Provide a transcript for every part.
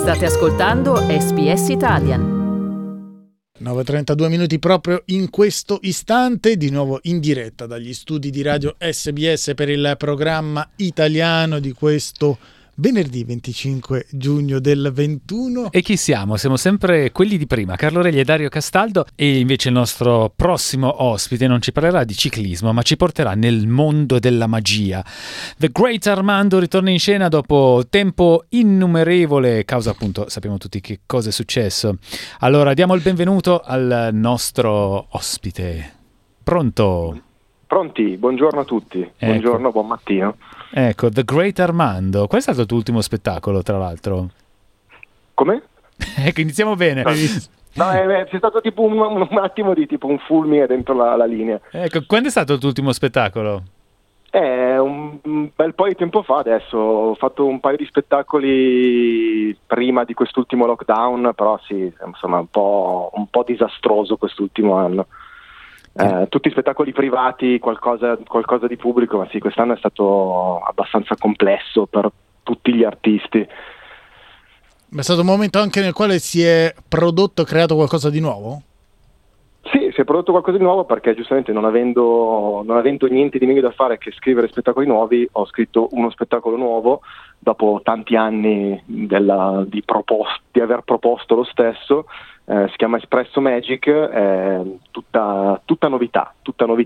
State ascoltando SBS Italian. 9:32 minuti proprio in questo istante, di nuovo in diretta dagli studi di radio SBS per il programma italiano di questo venerdì 25 giugno del 21. E chi siamo? Siamo sempre quelli di prima, Carlo Regli e Dario Castaldo, e invece il nostro prossimo ospite non ci parlerà di ciclismo, ma ci porterà nel mondo della magia. The Great Armando ritorna in scena dopo tempo innumerevole, causa appunto, sappiamo tutti che cosa è successo. Allora diamo il benvenuto al nostro ospite. Pronto? Pronti, buongiorno a tutti, Ecco. Buongiorno, buon mattino. Ecco, The Great Armando. Qual è stato il tuo ultimo spettacolo, tra l'altro? Come? Ecco, iniziamo bene. No, c'è stato tipo un attimo di tipo un fulmine dentro la linea. Ecco, quando è stato il tuo ultimo spettacolo? Un bel po' di tempo fa adesso, ho fatto un paio di spettacoli prima di quest'ultimo lockdown, però sì, insomma un po' disastroso quest'ultimo anno. Tutti spettacoli privati, qualcosa di pubblico, ma sì, quest'anno è stato abbastanza complesso per tutti gli artisti. Ma è stato un momento anche nel quale si è creato qualcosa di nuovo? Sì, si è prodotto qualcosa di nuovo perché giustamente non avendo niente di meglio da fare che scrivere spettacoli nuovi, ho scritto uno spettacolo nuovo dopo tanti anni di aver proposto lo stesso. Si chiama Espresso Magic, tutta novità,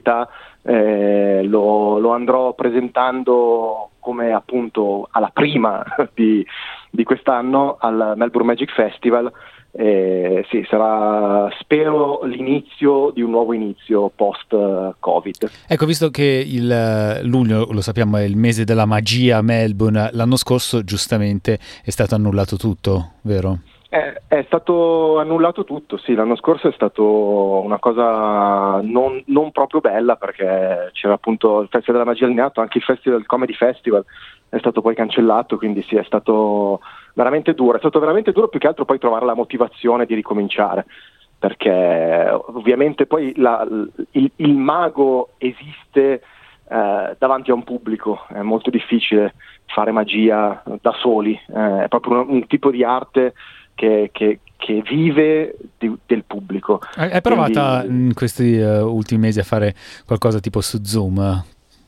lo andrò presentando come appunto alla prima di quest'anno al Melbourne Magic Festival. Sì, sarà, spero, l'inizio di un nuovo inizio post-Covid. Ecco, visto che il luglio, lo sappiamo, è il mese della magia a Melbourne, l'anno scorso giustamente è stato annullato tutto, vero? È stato annullato tutto, sì, l'anno scorso è stato una cosa non proprio bella perché c'era appunto il Festival della Magia allineato, anche il Comedy Festival è stato poi cancellato, quindi sì, è stato veramente duro più che altro poi trovare la motivazione di ricominciare, perché ovviamente poi il mago esiste davanti a un pubblico, è molto difficile fare magia da soli, è proprio un tipo di arte che vive del pubblico. Hai provata in questi ultimi mesi a fare qualcosa tipo su Zoom?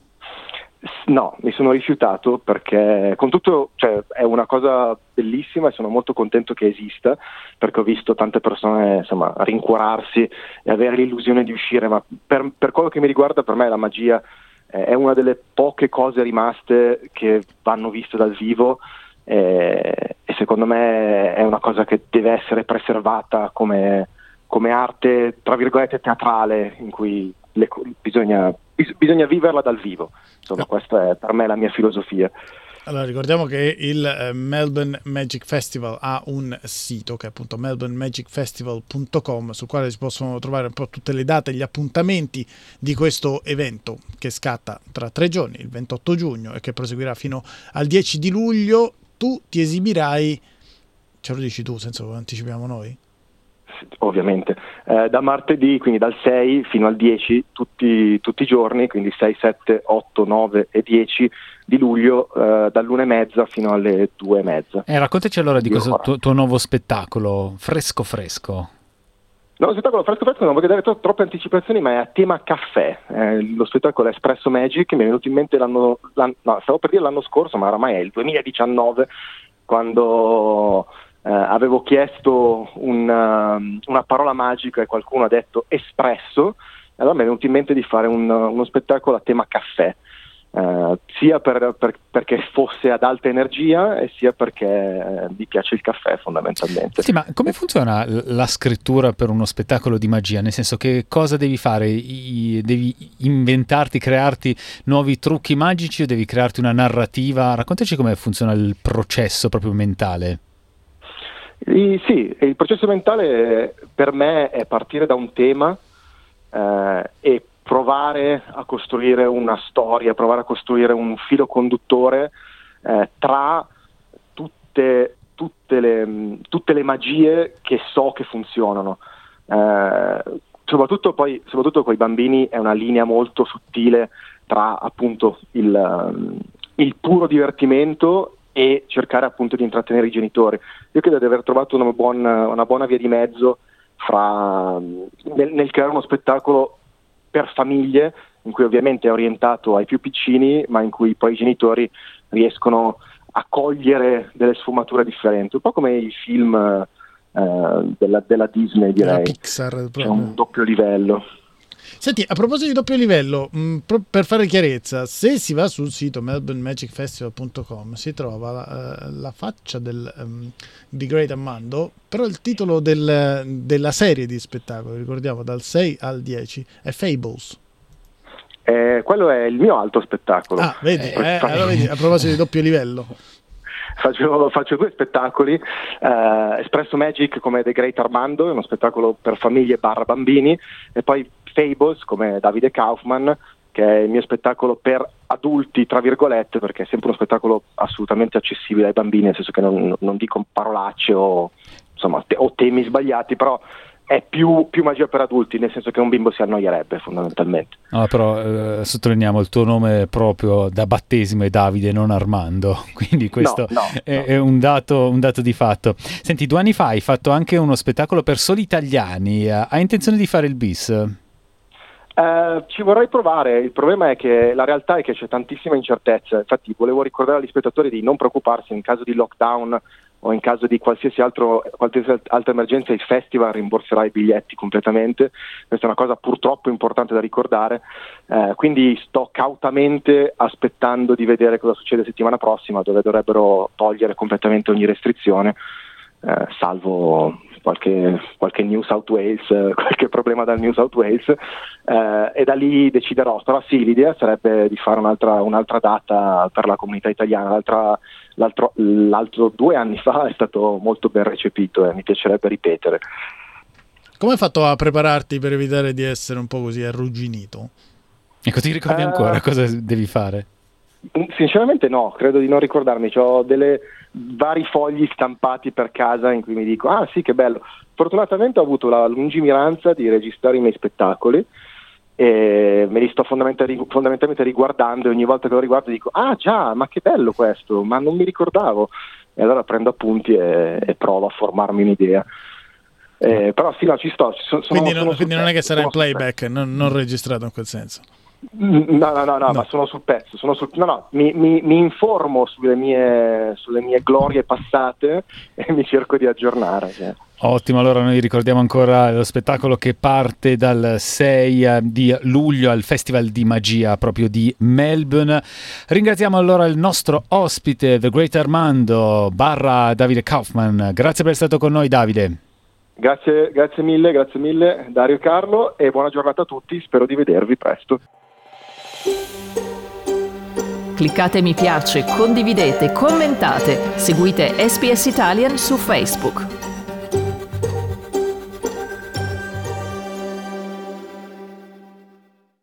No, mi sono rifiutato perché con tutto, cioè, è una cosa bellissima e sono molto contento che esista, perché ho visto tante persone insomma rincuorarsi e avere l'illusione di uscire, ma per quello che mi riguarda, per me la magia è una delle poche cose rimaste che vanno viste dal vivo. E secondo me è una cosa che deve essere preservata come arte, tra virgolette, teatrale, in cui bisogna viverla dal vivo. Insomma, questa è per me la mia filosofia. Allora, ricordiamo che il Melbourne Magic Festival ha un sito che è appunto melbournemagicfestival.com, sul quale si possono trovare un po' tutte le date, gli appuntamenti di questo evento che scatta tra 3 giorni, il 28 giugno, e che proseguirà fino al 10 di luglio. Tu ti esibirai, ce lo dici tu, senza lo anticipiamo noi? Ovviamente, da martedì, quindi dal 6 fino al 10, tutti i giorni, quindi 6, 7, 8, 9 e 10 di luglio, dall'1:30 fino alle 2:30. Raccontaci allora di questo tuo nuovo spettacolo, fresco. No, lo spettacolo fresco non voglio dare troppe anticipazioni, ma è a tema caffè. Lo spettacolo è Espresso Magic, mi è venuto in mente stavo per dire l'anno scorso, ma oramai è il 2019, quando avevo chiesto una parola magica e qualcuno ha detto espresso, e allora mi è venuto in mente di fare uno spettacolo a tema caffè, sia perché fosse ad alta energia e sia perché mi piace il caffè fondamentalmente. Sì, ma come funziona la scrittura per uno spettacolo di magia? Nel senso, che cosa devi fare? Devi inventarti, crearti nuovi trucchi magici o devi crearti una narrativa? Raccontaci come funziona il processo proprio mentale. Sì, il processo mentale per me è partire da un tema e provare a costruire una storia, provare a costruire un filo conduttore tra tutte le magie che so che funzionano. Soprattutto con i bambini è una linea molto sottile tra appunto il puro divertimento e cercare appunto di intrattenere i genitori. Io credo di aver trovato una buona via di mezzo nel creare uno spettacolo per famiglie, in cui ovviamente è orientato ai più piccini, ma in cui poi i genitori riescono a cogliere delle sfumature differenti, un po' come i film della Disney, direi. La Pixar, c'è un doppio livello. Senti, a proposito di doppio livello, per fare chiarezza, se si va sul sito melbournemagicfestival.com si trova la faccia di Great Armando, però il titolo della serie di spettacoli, ricordiamo, dal 6 al 10, è Fables. Quello è il mio altro spettacolo. Ah, vedi, allora vedi, a proposito di doppio livello. Faccio 2 spettacoli, Espresso Magic come The Great Armando, è uno spettacolo per famiglie / bambini, e poi Fables come Davide Kaufman, che è il mio spettacolo per adulti, tra virgolette, perché è sempre uno spettacolo assolutamente accessibile ai bambini, nel senso che non dico parolacce o temi sbagliati, però è più magia per adulti, nel senso che un bimbo si annoierebbe fondamentalmente. No, però sottolineiamo il tuo nome proprio da battesimo è Davide, non Armando, quindi questo è un dato di fatto. Senti, 2 anni fa hai fatto anche uno spettacolo per soli italiani, hai intenzione di fare il bis? Ci vorrei provare, il problema è che la realtà è che c'è tantissima incertezza, infatti volevo ricordare agli spettatori di non preoccuparsi in caso di lockdown o in caso di qualsiasi altra emergenza. Il festival rimborserà i biglietti completamente, questa è una cosa purtroppo importante da ricordare, quindi sto cautamente aspettando di vedere cosa succede settimana prossima, dove dovrebbero togliere completamente ogni restrizione, salvo qualche New South Wales, qualche problema dal New South Wales, e da lì deciderò. Però sì, l'idea sarebbe di fare un'altra data per la comunità italiana. L'altro 2 anni fa è stato molto ben recepito e mi piacerebbe ripetere. Come hai fatto a prepararti per evitare di essere un po' così arrugginito? Ecco, ti ricordi ancora cosa devi fare? Sinceramente no, credo di non ricordarmi. Ho vari fogli stampati per casa in cui mi dico ah sì, che bello. Fortunatamente ho avuto la lungimiranza di registrare i miei spettacoli e me li sto fondamentalmente riguardando, e ogni volta che lo riguardo dico ah già, ma che bello questo, ma non mi ricordavo, e allora prendo appunti e provo a formarmi un'idea. Però sì, no, ci sto. Quindi non è che sarà in playback, non registrato in quel senso. No, ma sono sul pezzo. Mi informo sulle mie glorie passate e mi cerco di aggiornare. Cioè. Ottimo, allora noi ricordiamo ancora lo spettacolo che parte dal 6 di luglio al Festival di Magia proprio di Melbourne. Ringraziamo allora il nostro ospite, The Great Armando / Davide Kaufman. Grazie per essere stato con noi, Davide. Grazie mille Dario e Carlo, e buona giornata a tutti, spero di vedervi presto. Cliccate mi piace, condividete, commentate, seguite SPS Italian su Facebook.